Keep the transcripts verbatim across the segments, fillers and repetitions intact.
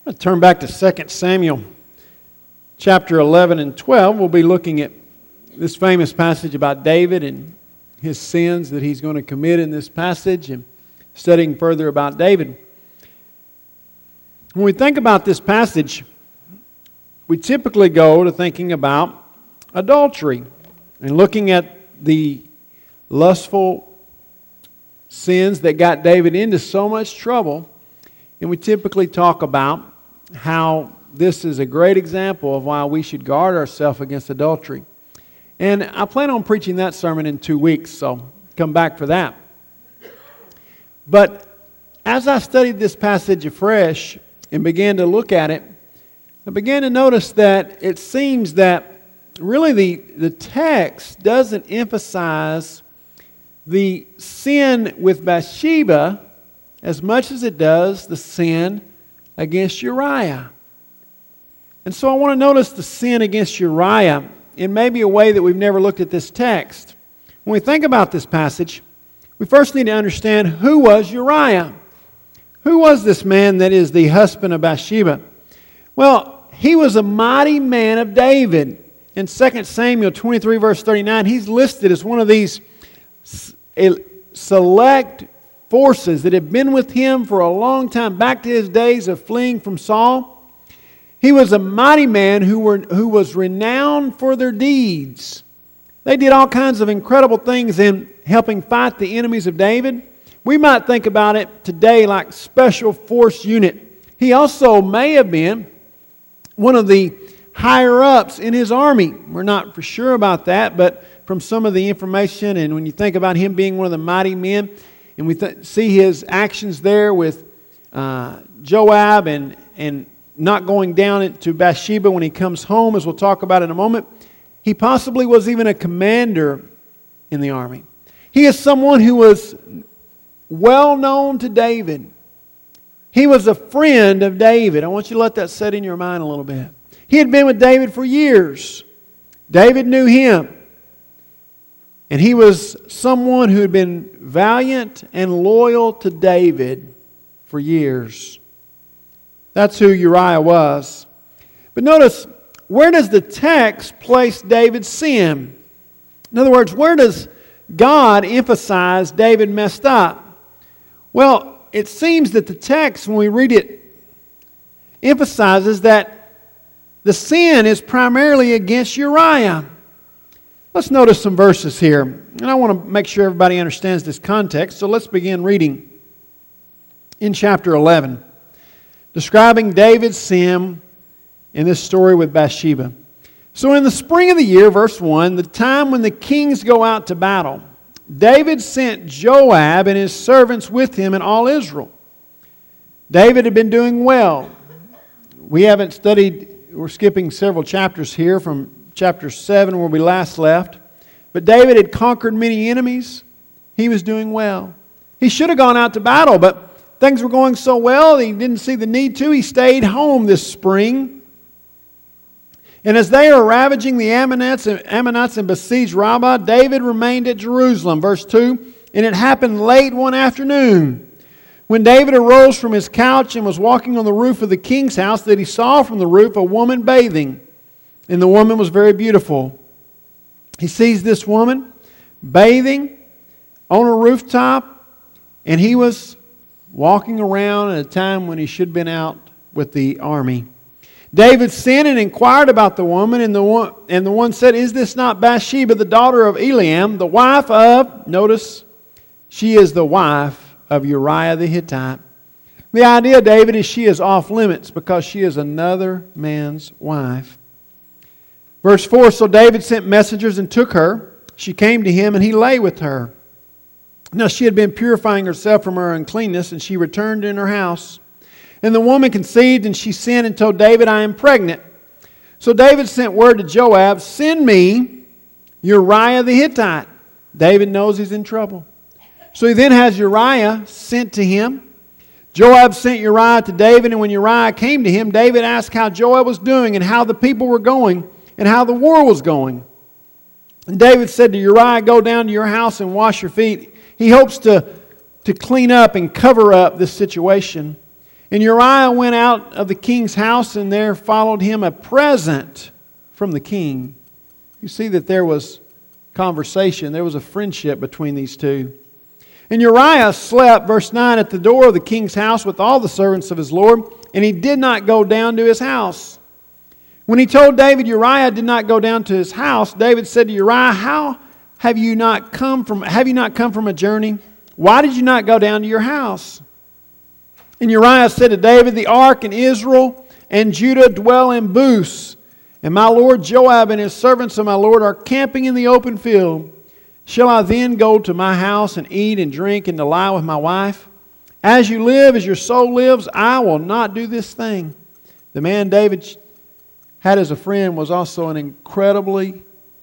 Let's turn back to Second Samuel chapter eleven and twelve. We'll be looking at this famous passage about David and his sins that he's going to commit in this passage and studying further about David. When we think about this passage, we typically go to thinking about adultery and looking at the lustful sins that got David into so much trouble. And we typically talk about how this is a great example of why we should guard ourselves against adultery. And I plan on preaching that sermon in two weeks, so come back for that. But as I studied this passage afresh and began to look at it, I began to notice that it seems that really the, the text doesn't emphasize the sin with Bathsheba as much as it does the sin against Uriah. And so I want to notice the sin against Uriah in maybe a way that we've never looked at this text. When we think about this passage, we first need to understand who was Uriah. Who was this man that is the husband of Bathsheba? Well, he was a mighty man of David. In Second Samuel twenty-three, verse thirty-nine, he's listed as one of these select forces that had been with him for a long time, back to his days of fleeing from Saul. He was a mighty man who were who was renowned for their deeds. They did all kinds of incredible things in helping fight the enemies of David. We might think about it today like special force unit. He also may have been one of the higher-ups in his army. We're not for sure about that, but from some of the information, and when you think about him being one of the mighty men, and we th- see his actions there with uh, Joab and, and not going down into Bathsheba when he comes home, as we'll talk about in a moment, he possibly was even a commander in the army. He is someone who was well known to David. He was a friend of David. I want you to let that set in your mind a little bit. He had been with David for years. David knew him. And he was someone who had been valiant and loyal to David for years. That's who Uriah was. But notice, where does the text place David's sin? In other words, where does God emphasize David messed up? Well, it seems that the text, when we read it, emphasizes that the sin is primarily against Uriah. Let's notice some verses here. And I want to make sure everybody understands this context. So let's begin reading in chapter eleven, describing David's sin in this story with Bathsheba. So in the spring of the year, verse one, the time when the kings go out to battle, David sent Joab and his servants with him and all Israel. David had been doing well. We haven't studied, we're skipping several chapters here from chapter seven where we last left. But David had conquered many enemies. He was doing well. He should have gone out to battle, but things were going so well he didn't see the need to. He stayed home this spring. And as they are ravaging the Ammonites and, Ammonites and besieged Rabbah, David remained at Jerusalem. Verse two, and it happened late one afternoon, when David arose from his couch and was walking on the roof of the king's house, that he saw from the roof a woman bathing. And the woman was very beautiful. He sees this woman bathing on a rooftop, and he was walking around at a time when he should have been out with the army. David sent and inquired about the woman, and the one, and the one said, "Is this not Bathsheba, the daughter of Eliam, the wife of," notice, she is the wife of Uriah the Hittite. The idea, David, is she is off limits because she is another man's wife. Verse four, so David sent messengers and took her. She came to him and he lay with her. Now she had been purifying herself from her uncleanness, and she returned in her house. And the woman conceived, and she sent and told David, "I am pregnant." So David sent word to Joab, "Send me Uriah the Hittite." David knows he's in trouble. So he then has Uriah sent to him. Joab sent Uriah to David, and when Uriah came to him, David asked how Joab was doing and how the people were going, and how the war was going. And David said to Uriah, "Go down to your house and wash your feet." He hopes to, to clean up and cover up this situation. And Uriah went out of the king's house, and there followed him a present from the king. You see that there was conversation. There was a friendship between these two. And Uriah slept, verse nine, at the door of the king's house with all the servants of his Lord, and he did not go down to his house. When he told David Uriah did not go down to his house, David said to Uriah, How have you not come from have you not come from a journey? Why did you not go down to your house? And Uriah said to David, The ark and Israel and Judah dwell in booths, and my lord Joab and his servants of my lord are camping in the open field. Shall I then go to my house and eat and drink and to lie with my wife? As you live, as your soul lives, I will not do this thing. The man David had as a friend was also an incredibly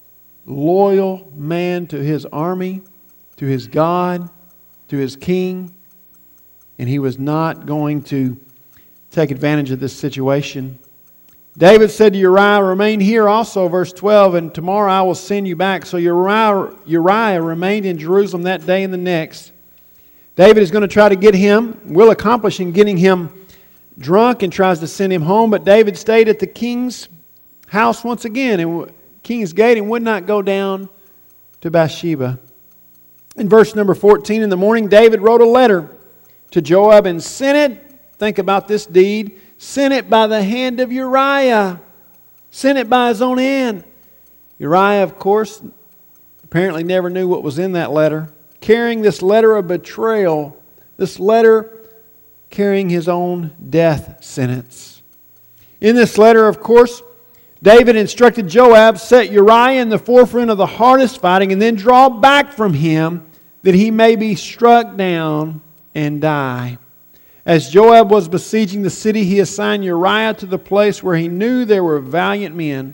loyal man to his army, to his God, to his king. And he was not going to take advantage of this situation. David said to Uriah, Remain here also, verse twelve, and tomorrow I will send you back. So Uriah, Uriah remained in Jerusalem that day and the next. David is going to try to get him, will accomplish in getting him drunk, and tries to send him home. But David stayed at the king's house once again, and king's gate, and would not go down to Bathsheba. In verse number fourteen, in the morning, David wrote a letter to Joab and sent it, think about this deed, sent it by the hand of Uriah. Sent it by his own hand. Uriah, of course, apparently never knew what was in that letter. Carrying this letter of betrayal, this letter carrying his own death sentence. In this letter, of course, David instructed Joab, set Uriah in the forefront of the hardest fighting and then draw back from him that he may be struck down and die. As Joab was besieging the city, he assigned Uriah to the place where he knew there were valiant men.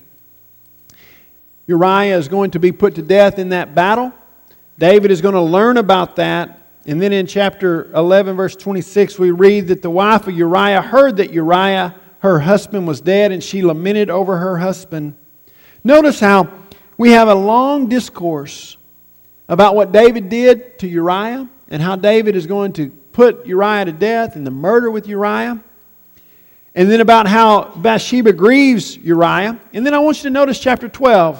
Uriah is going to be put to death in that battle. David is going to learn about that. And then in chapter eleven, verse twenty-six, we read that the wife of Uriah heard that Uriah, her husband, was dead, and she lamented over her husband. Notice how we have a long discourse about what David did to Uriah and how David is going to put Uriah to death and the murder with Uriah. And then about how Bathsheba grieves Uriah. And then I want you to notice chapter twelve.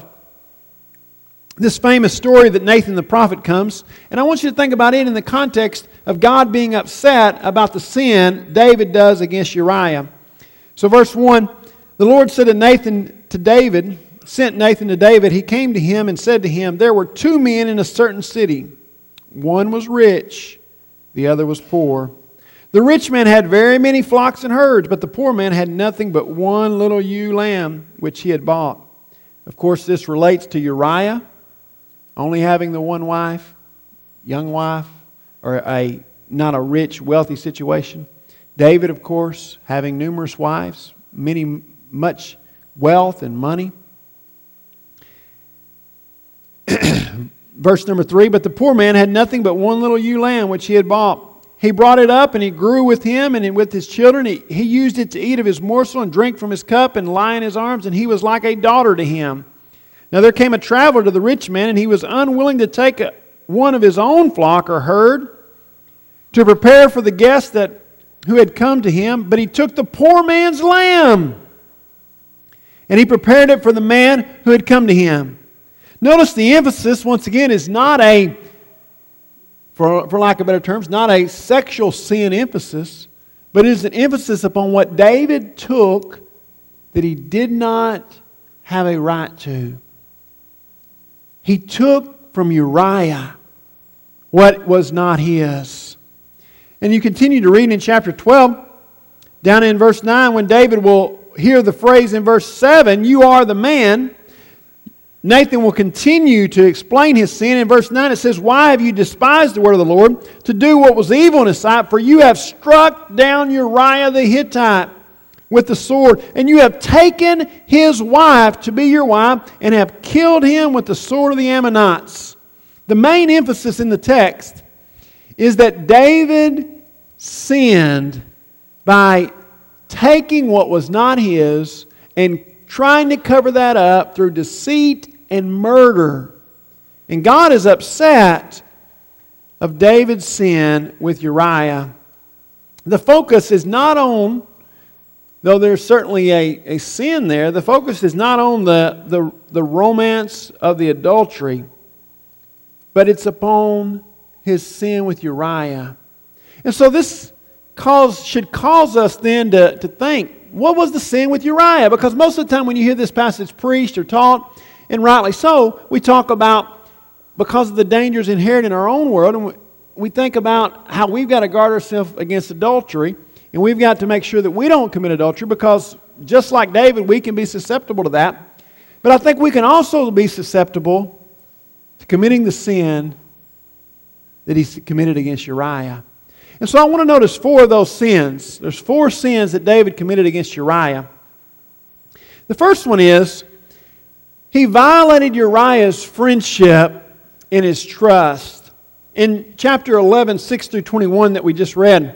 This famous story that Nathan the prophet comes. And I want you to think about it in the context of God being upset about the sin David does against Uriah. So verse one, the Lord said to Nathan to David, sent Nathan to David, he came to him and said to him, there were two men in a certain city. One was rich, the other was poor. The rich man had very many flocks and herds, but the poor man had nothing but one little ewe lamb which he had bought. Of course, this relates to Uriah, only having the one wife, young wife, or a not a rich, wealthy situation. David, of course, having numerous wives, many, much wealth and money. Verse number three, but the poor man had nothing but one little ewe lamb which he had bought. He brought it up, and it grew with him and with his children. He, he used it to eat of his morsel and drink from his cup and lie in his arms, and he was like a daughter to him. Now there came a traveler to the rich man, and he was unwilling to take a, one of his own flock or herd to prepare for the guest that who had come to him, but he took the poor man's lamb, and he prepared it for the man who had come to him. Notice the emphasis, once again, is not a, for, for lack of better terms, not a sexual sin emphasis, but it is an emphasis upon what David took that he did not have a right to. He took from Uriah what was not his. And you continue to read in chapter twelve, down in verse nine, when David will hear the phrase in verse seven, you are the man. Nathan will continue to explain his sin. In verse nine it says, why have you despised the word of the Lord to do what was evil in his sight? For you have struck down Uriah the Hittite with the sword, and you have taken his wife to be your wife, and have killed him with the sword of the Ammonites. The main emphasis in the text is that David sinned by taking what was not his and trying to cover that up through deceit and murder. And God is upset of David's sin with Uriah. the focus is not on, though there's certainly a, a sin there, the focus is not on the, the, the romance of the adultery, but it's upon his sin with Uriah. And so this cause, should cause us then to, to think, what was the sin with Uriah? Because most of the time when you hear this passage preached or taught, and rightly so, we talk about, because of the dangers inherent in our own world, and we, we think about how we've got to guard ourselves against adultery, and we've got to make sure that we don't commit adultery, because just like David, we can be susceptible to that. But I think we can also be susceptible to committing the sin that he committed against Uriah. And so I want to notice four of those sins. There's four sins that David committed against Uriah. The first one is, he violated Uriah's friendship and his trust. In chapter eleven, six through twenty-one that we just read,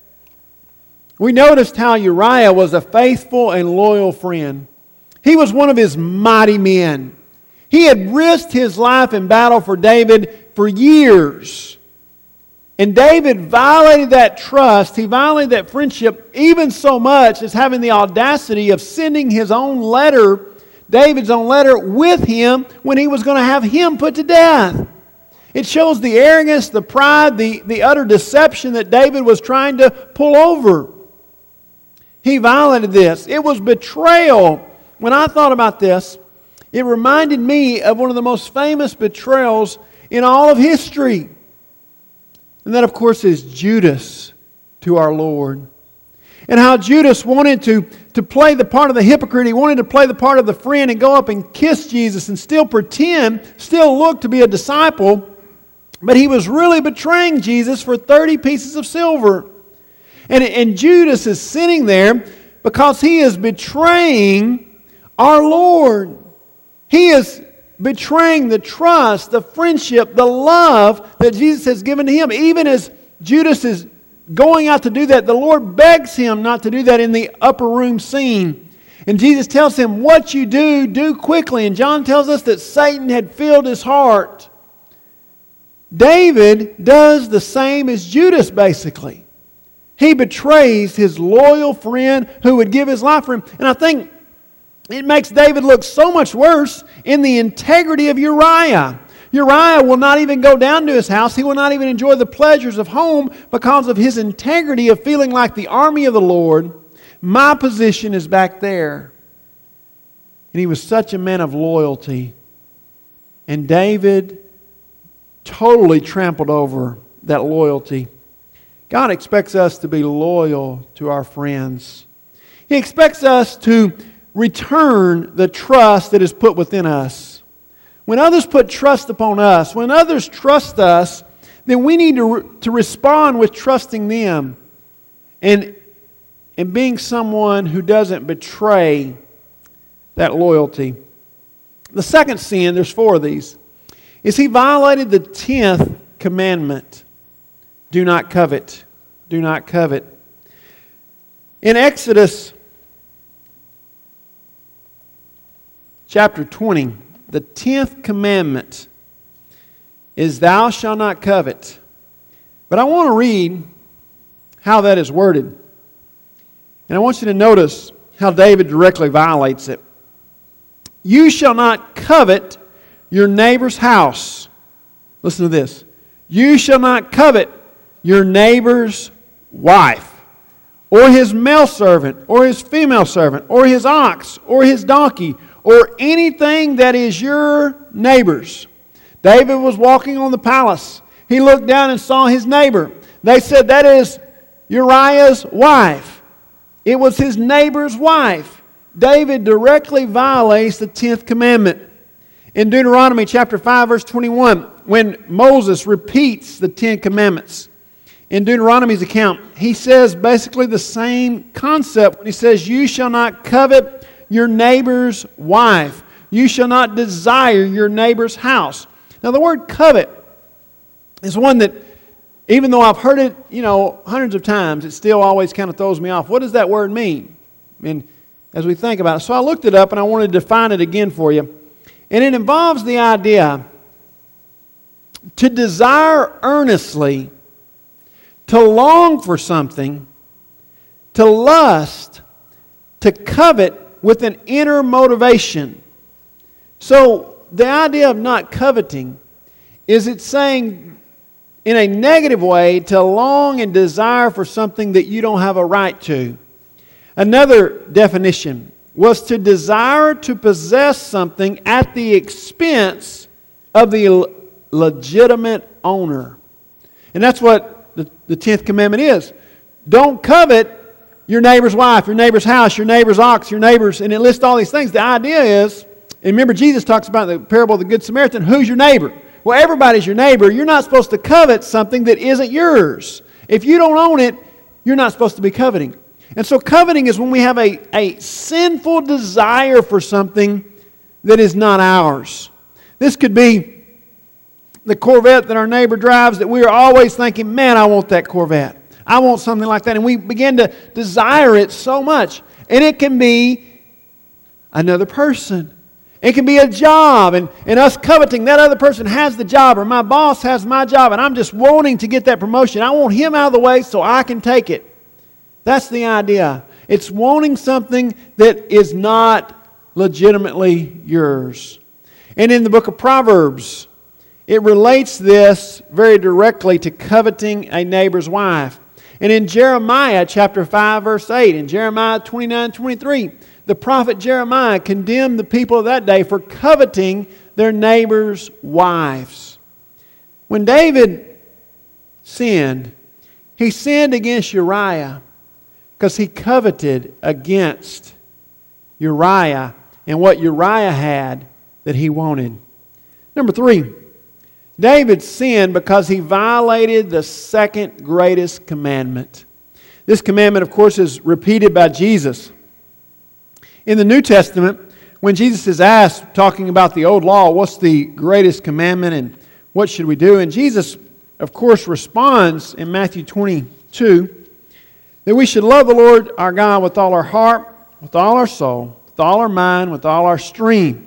we noticed how Uriah was a faithful and loyal friend. He was one of his mighty men. He had risked his life in battle for David for years. And David violated that trust. He violated that friendship even so much as having the audacity of sending his own letter, David's own letter, with him when he was going to have him put to death. It shows the arrogance, the pride, the, the utter deception that David was trying to pull over. He violated this. It was betrayal. When I thought about this, it reminded me of one of the most famous betrayals in all of history. And that, of course, is Judas to our Lord. And how Judas wanted to, to play the part of the hypocrite. He wanted to play the part of the friend and go up and kiss Jesus and still pretend, still look to be a disciple. But he was really betraying Jesus for thirty pieces of silver. And, and Judas is sitting there because he is betraying our Lord. He is betraying the trust, the friendship, the love that Jesus has given to him. Even as Judas is going out to do that, the Lord begs him not to do that in the upper room scene. And Jesus tells him, what you do, do quickly. And John tells us that Satan had filled his heart. David does the same as Judas, basically. He betrays his loyal friend who would give his life for him. And I think it makes David look so much worse in the integrity of Uriah. Uriah will not even go down to his house. He will not even enjoy the pleasures of home because of his integrity of feeling like the army of the Lord. My position is back there. And he was such a man of loyalty. And David totally trampled over that loyalty. God expects us to be loyal to our friends. He expects us to return the trust that is put within us. When others put trust upon us, when others trust us, then we need to, re- to respond with trusting them and, and being someone who doesn't betray that loyalty. The second sin, there's four of these, is he violated the tenth commandment. Do not covet. Do not covet. In Exodus chapter twenty, the tenth commandment is thou shalt not covet. But I want to read how that is worded. And I want you to notice how David directly violates it. You shall not covet your neighbor's house. Listen to this. You shall not covet your neighbor's wife, or his male servant, or his female servant, or his ox, or his donkey, or anything that is your neighbor's. David was walking on the palace. He looked down and saw his neighbor. They said, that is Uriah's wife. It was his neighbor's wife. David directly violates the tenth commandment. In Deuteronomy chapter five, verse twenty-one, when Moses repeats the Ten Commandments, in Deuteronomy's account, he says basically the same concept when he says, you shall not covet your neighbor's wife. You shall not desire your neighbor's house. Now the word covet is one that, even though I've heard it, you know, hundreds of times, it still always kind of throws me off. What does that word mean? I mean, as we think about it. So I looked it up and I wanted to define it again for you. And it involves the idea to desire earnestly, to long for something, To lust, to covet with an inner motivation. So the idea of not coveting is it's saying in a negative way to long and desire for something that you don't have a right to. Another definition was to desire to possess something at the expense of the legitimate owner. And that's what the, the tenth commandment is. Don't covet your neighbor's wife, your neighbor's house, your neighbor's ox, your neighbor's, and it lists all these things. The idea is, and remember Jesus talks about the parable of the Good Samaritan, who's your neighbor? Well, everybody's your neighbor. You're not supposed to covet something that isn't yours. If you don't own it, you're not supposed to be coveting. And so coveting is when we have a, a sinful desire for something that is not ours. This could be the Corvette that our neighbor drives that we are always thinking, man, I want that Corvette. I want something like that. And we begin to desire it so much. And it can be another person. It can be a job. And, and us coveting that other person has the job, or my boss has my job, and I'm just wanting to get that promotion. I want him out of the way so I can take it. That's the idea. It's wanting something that is not legitimately yours. And in the book of Proverbs, it relates this very directly to coveting a neighbor's wife. And in Jeremiah chapter five, verse eight, in Jeremiah twenty-nine, twenty-three, the prophet Jeremiah condemned the people of that day for coveting their neighbor's wives. When David sinned, he sinned against Uriah because he coveted against Uriah and what Uriah had that he wanted. Number three, David sinned because he violated the second greatest commandment. This commandment, of course, is repeated by Jesus. In the New Testament, when Jesus is asked, talking about the old law, what's the greatest commandment and what should we do? And Jesus, of course, responds in Matthew twenty-two that we should love the Lord our God with all our heart, with all our soul, with all our mind, with all our strength.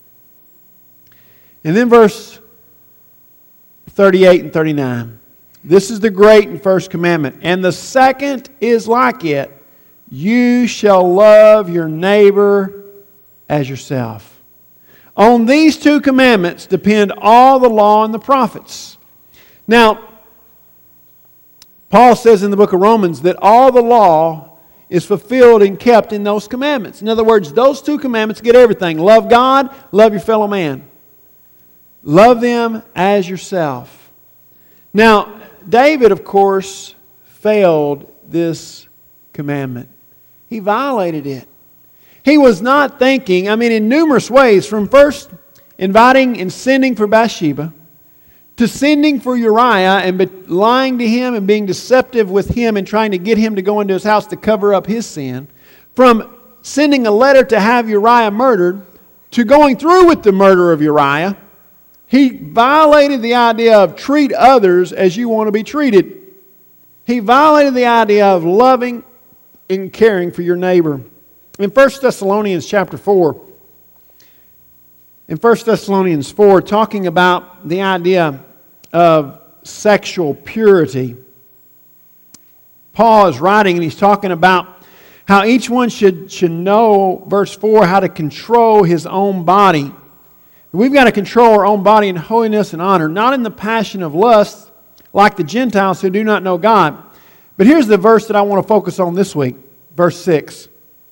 And then verse thirty-eight and thirty-nine. This is the great and first commandment. And the second is like it. You shall love your neighbor as yourself. On these two commandments depend all the law and the prophets. Now, Paul says in the book of Romans that all the law is fulfilled and kept in those commandments. In other words, those two commandments get everything. Love God, love your fellow man. Love them as yourself. Now, David, of course, failed this commandment. He violated it. He was not thinking, I mean, in numerous ways, from first inviting and sending for Bathsheba, to sending for Uriah and lying to him and being deceptive with him and trying to get him to go into his house to cover up his sin, from sending a letter to have Uriah murdered, to going through with the murder of Uriah. He violated the idea of treat others as you want to be treated. He violated the idea of loving and caring for your neighbor. In First Thessalonians chapter four, in First Thessalonians four, talking about the idea of sexual purity, Paul is writing and he's talking about how each one should, should know, verse four, how to control his own body. We've got to control our own body in holiness and honor, not in the passion of lust like the Gentiles who do not know God. But here's the verse that I want to focus on this week, verse six.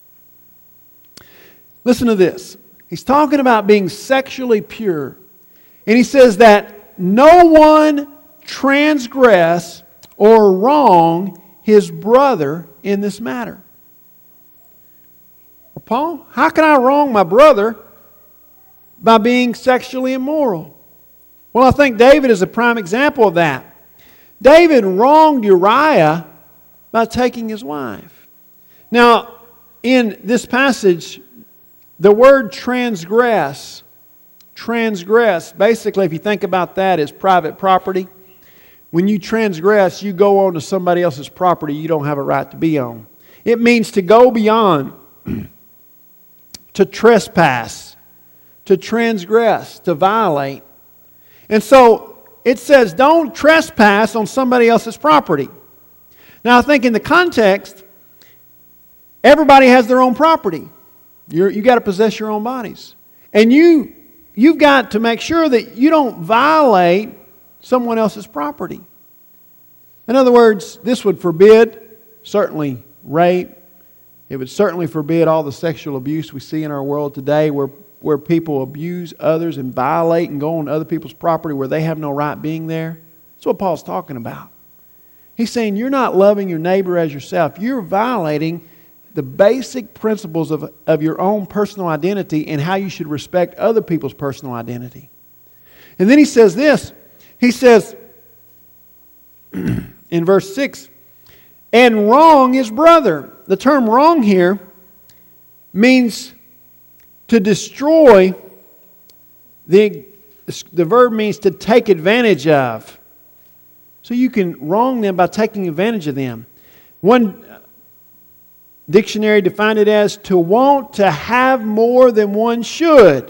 Listen to this. He's talking about being sexually pure. And he says that no one transgress or wrong his brother in this matter. Well, Paul, how can I wrong my brother by being sexually immoral? Well, I think David is a prime example of that. David wronged Uriah by taking his wife. Now, in this passage, the word transgress, transgress, basically if you think about that, is private property. When you transgress, you go onto somebody else's property you don't have a right to be on. It means to go beyond, to trespass, to transgress, to violate. And so it says don't trespass on somebody else's property. Now I think in the context, everybody has their own property. You're, you got to possess your own bodies. And you, you've got to make sure that you don't violate someone else's property. In other words, this would forbid, certainly, rape. It would certainly forbid all the sexual abuse we see in our world today where, where people abuse others and violate and go on other people's property where they have no right being there. That's what Paul's talking about. He's saying you're not loving your neighbor as yourself. You're violating the basic principles of, of your own personal identity and how you should respect other people's personal identity. And then he says this. He says in verse six, and wrong his brother. The term wrong here means to destroy. The, the verb means to take advantage of. So you can wrong them by taking advantage of them. One dictionary defined it as to want to have more than one should.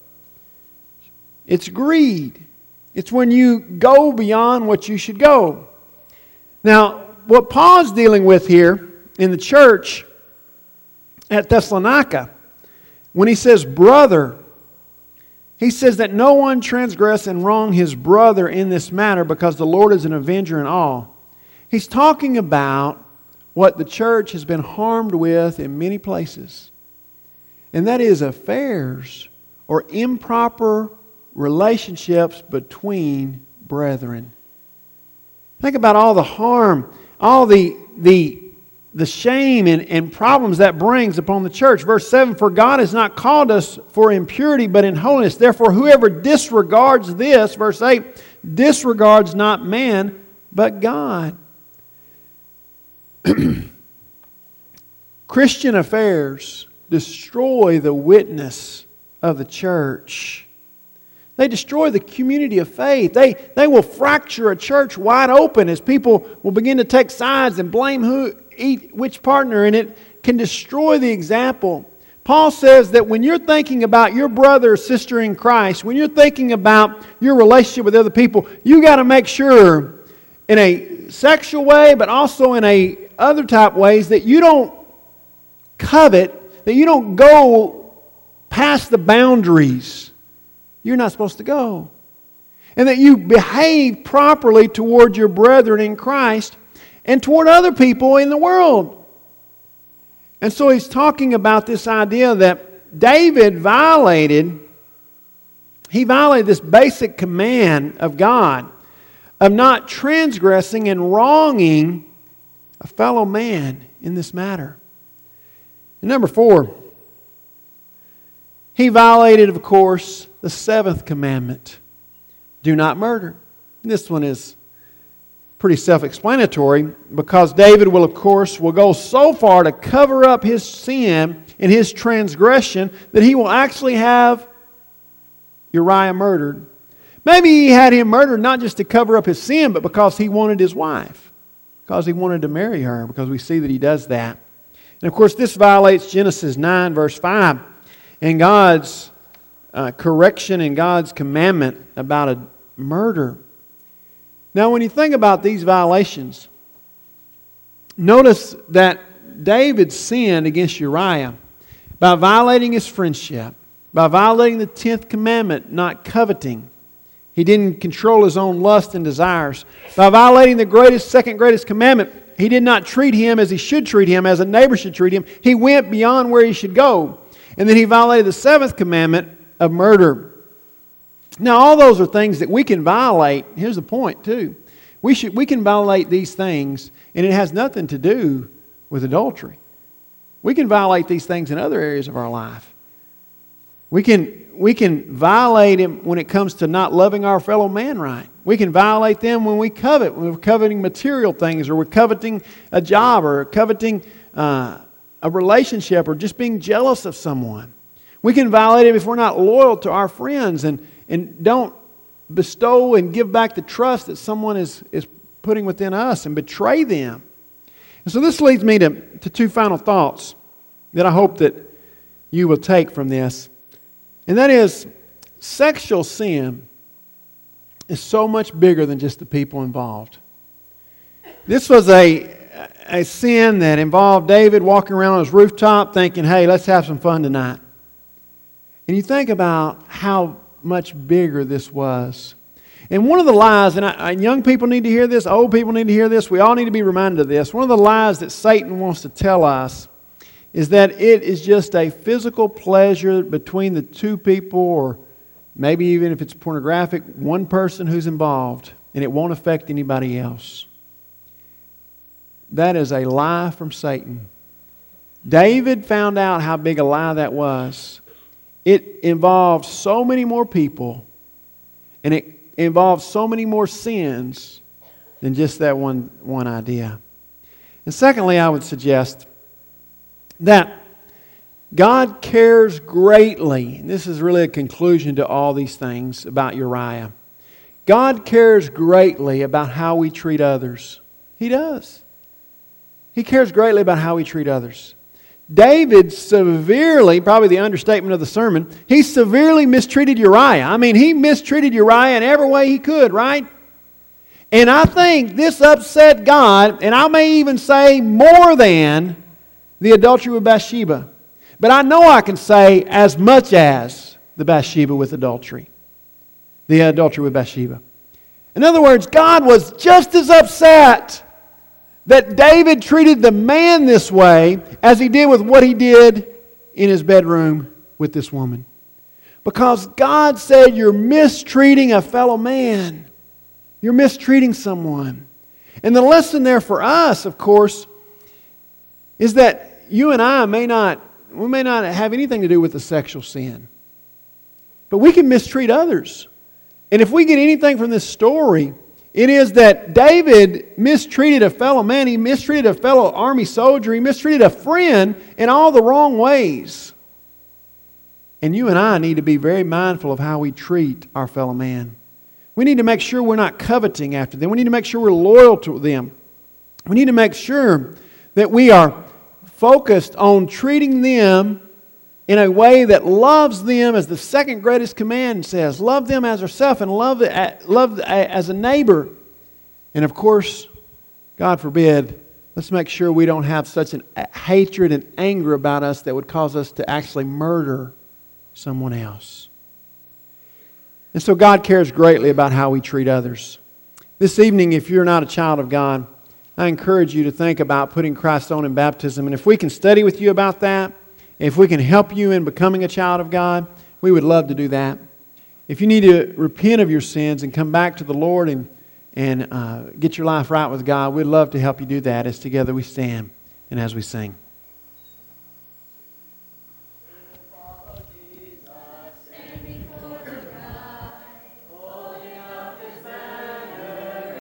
It's greed. It's when you go beyond what you should go. Now, what Paul's dealing with here in the church at Thessalonica, when he says brother, he says that no one transgress and wrong his brother in this matter because the Lord is an avenger in all. He's talking about what the church has been harmed with in many places. And that is affairs or improper relationships between brethren. Think about all the harm, all the, the, the shame and, and problems that brings upon the church. Verse seven, for God has not called us for impurity, but in holiness. Therefore, whoever disregards this, verse eight, disregards not man, but God. Christian affairs destroy the witness of the church. They destroy the community of faith. They, they will fracture a church wide open as people will begin to take sides and blame who, eat, which partner, and it can destroy the example. Paul says that when you're thinking about your brother or sister in Christ, when you're thinking about your relationship with other people, you got to make sure in a sexual way, but also in a other type ways, that you don't covet, that you don't go past the boundaries you're not supposed to go. And that you behave properly toward your brethren in Christ and toward other people in the world. And so he's talking about this idea that David violated, he violated this basic command of God of not transgressing and wronging a fellow man in this matter. And number four, he violated, of course, the seventh commandment. Do not murder. This one is pretty self-explanatory because David will, of course, will go so far to cover up his sin and his transgression that he will actually have Uriah murdered. Maybe he had him murdered not just to cover up his sin, but because he wanted his wife. Because he wanted to marry her, because we see that he does that. And of course, this violates Genesis nine, verse five, and God's uh, correction and God's commandment about a murder. Now, when you think about these violations, notice that David sinned against Uriah by violating his friendship, by violating the tenth commandment, not coveting. He didn't control his own lust and desires. By violating the greatest, second greatest commandment, he did not treat him as he should treat him, as a neighbor should treat him. He went beyond where he should go. And then he violated the seventh commandment of murder. Now, all those are things that we can violate. Here's the point, too. We should we can violate these things, and it has nothing to do with adultery. We can violate these things in other areas of our life. We can we can violate them when it comes to not loving our fellow man right. We can violate them when we covet, when we're coveting material things, or we're coveting a job, or coveting uh, a relationship, or just being jealous of someone. We can violate it if we're not loyal to our friends and, and don't bestow and give back the trust that someone is, is putting within us and betray them. And so this leads me to, to two final thoughts that I hope that you will take from this. And that is, sexual sin is so much bigger than just the people involved. This was a, a sin that involved David walking around on his rooftop thinking, hey, let's have some fun tonight. And you think about how much bigger this was. And one of the lies, and, I, and young people need to hear this, old people need to hear this, we all need to be reminded of this. One of the lies that Satan wants to tell us is that it is just a physical pleasure between the two people, or maybe even if it's pornographic, one person who's involved, and it won't affect anybody else. That is a lie from Satan. David found out how big a lie that was. It involves so many more people, and it involves so many more sins than just that one, one idea. And secondly, I would suggest that God cares greatly, and this is really a conclusion to all these things about Uriah. God cares greatly about how we treat others. He does. He cares greatly about how we treat others. David severely, probably the understatement of the sermon, he severely mistreated Uriah. I mean, he mistreated Uriah in every way he could, right? And I think this upset God, and I may even say more than the adultery with Bathsheba. But I know I can say as much as the Bathsheba with adultery. The adultery with Bathsheba. In other words, God was just as upset that David treated the man this way as he did with what he did in his bedroom with this woman. Because God said, you're mistreating a fellow man. You're mistreating someone. And the lesson there for us, of course, is that you and I may not, we may not have anything to do with the sexual sin. But we can mistreat others. And if we get anything from this story, it is that David mistreated a fellow man. He mistreated a fellow army soldier. He mistreated a friend in all the wrong ways. And you and I need to be very mindful of how we treat our fellow man. We need to make sure we're not coveting after them. We need to make sure we're loyal to them. We need to make sure that we are focused on treating them in a way that loves them, as the second greatest command says. Love them as ourselves, and love, love as a neighbor. And of course, God forbid, let's make sure we don't have such a hatred and anger about us that would cause us to actually murder someone else. And so God cares greatly about how we treat others. This evening, if you're not a child of God, I encourage you to think about putting Christ on in baptism. And if we can study with you about that, if we can help you in becoming a child of God, we would love to do that. If you need to repent of your sins and come back to the Lord and, and uh, get your life right with God, we'd love to help you do that as together we stand and as we sing.